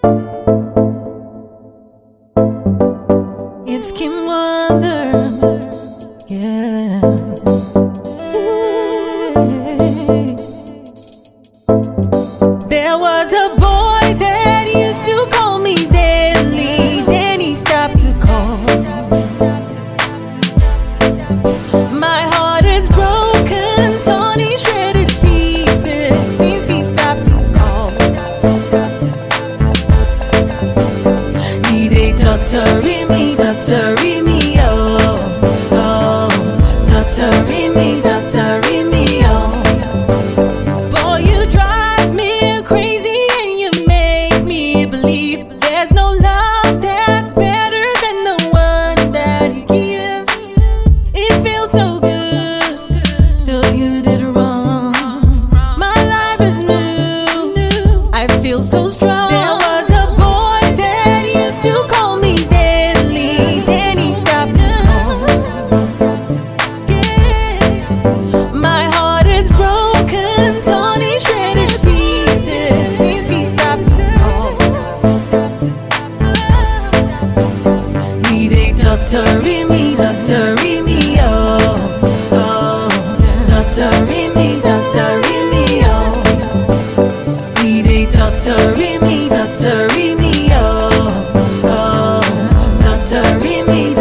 It's Kim Wonder, yeah. There was a boy that used to call me daily, then he stopped to call. My heart is broken, torn in shredded pieces since he stopped to call. He dey torturing me, oh, oh, torturing me, oh. Boy, you drive me crazy and you make me believe there's no love that's better than the one that you give. It feels so good till you did wrong. My life is new, I feel so strong. There was a boy that used to call me daily, then he stopped to call. Yeah. My heart is broken, torn in shredded pieces since he stopped to call. He dey torturing me, oh, oh, torturing me, oh. He dey torturing me, oh, oh, torturing me,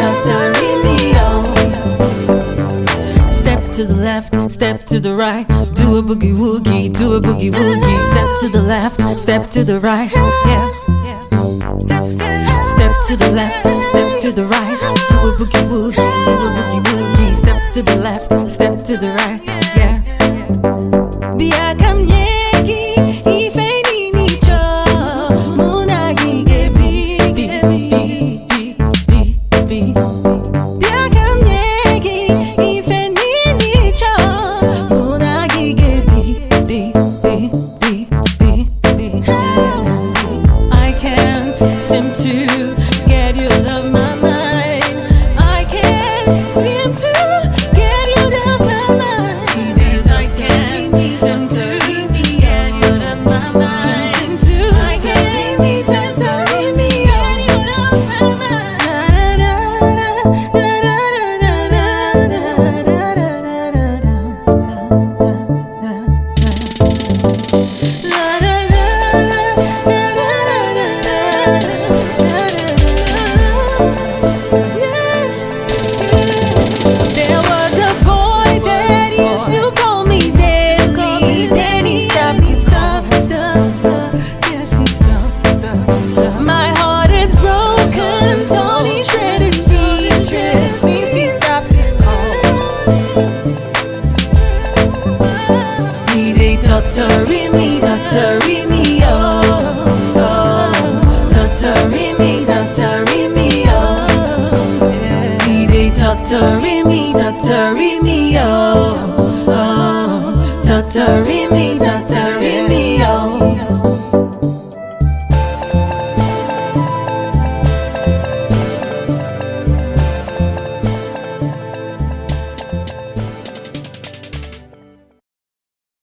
oh. Step to the left, step to the right, do a boogie woogie, do a boogie woogie. Step to the left, step to the right, yeah. Step to the left, step to the right, do a boogie woogie, do a boogie woogie. Step to the left, step to the right, yeah. Biarkan nyeki ife nicho munagi gebi bi. Biarkan nyeki ife nicho munagi gebi bi. I can't seem to get you out of my mind. I can't seem to get you out of my mind. I can't seem to get you out of my mind. I can't seem to get you out of my mind. There was a boy that used to call me daily, then he stopped to stop, yes he stopped. My heart is broken, torn in shredded pieces since he stopped to call. He dey torturing me, oh, oh, torturing me, oh. He dey torturing me, oh, oh, torturing me.